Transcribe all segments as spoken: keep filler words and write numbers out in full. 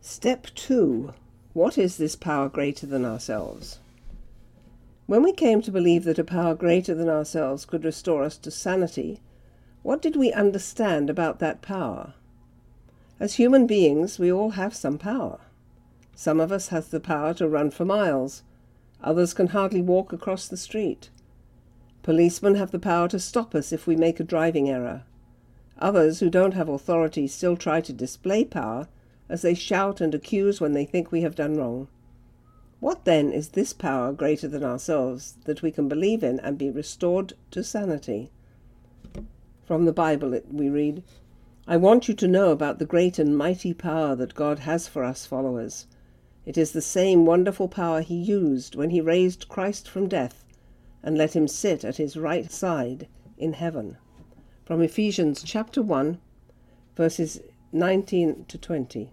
Step two. What is this power greater than ourselves? When we came to believe that a power greater than ourselves could restore us to sanity, what did we understand about that power? As human beings, we all have some power. Some of us has the power to run for miles. Others can hardly walk across the street. Policemen have the power to stop us if we make a driving error. Others, who don't have authority, still try to display power as they shout and accuse when they think we have done wrong. What then is this power greater than ourselves that we can believe in and be restored to sanity? From the Bible we read, "I want you to know about the great and mighty power that God has for us followers. It is the same wonderful power he used when he raised Christ from death and let him sit at his right side in heaven." From Ephesians chapter one, verses nineteen to twenty.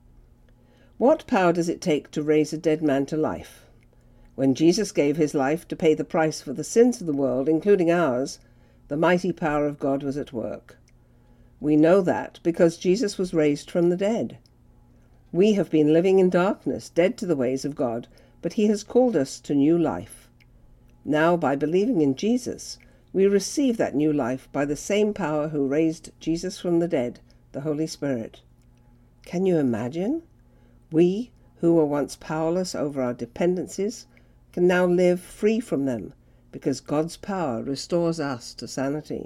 What power does it take to raise a dead man to life? When Jesus gave his life to pay the price for the sins of the world, including ours, the mighty power of God was at work. We know that because Jesus was raised from the dead. We have been living in darkness, dead to the ways of God, but he has called us to new life. Now, by believing in Jesus, we receive that new life by the same power who raised Jesus from the dead, the Holy Spirit. Can you imagine? We, who were once powerless over our dependencies, can now live free from them because God's power restores us to sanity.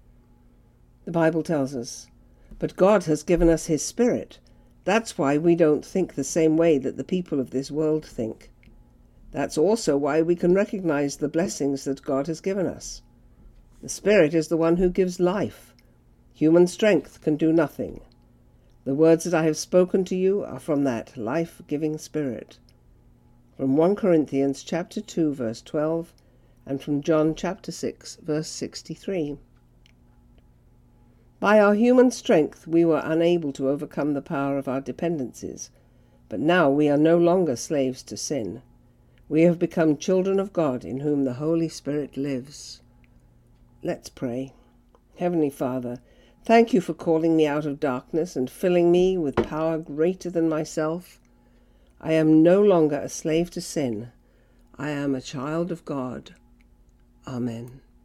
The Bible tells us, "But God has given us his Spirit. That's why we don't think the same way that the people of this world think. That's also why we can recognize the blessings that God has given us. The Spirit is the one who gives life. Human strength can do nothing. The words that I have spoken to you are from that life-giving Spirit." From First Corinthians chapter two, verse twelve, and from John chapter six, verse sixty-three. By our human strength we were unable to overcome the power of our dependencies, but now we are no longer slaves to sin. We have become children of God in whom the Holy Spirit lives. Let's pray. Heavenly Father, thank you for calling me out of darkness and filling me with power greater than myself. I am no longer a slave to sin. I am a child of God. Amen.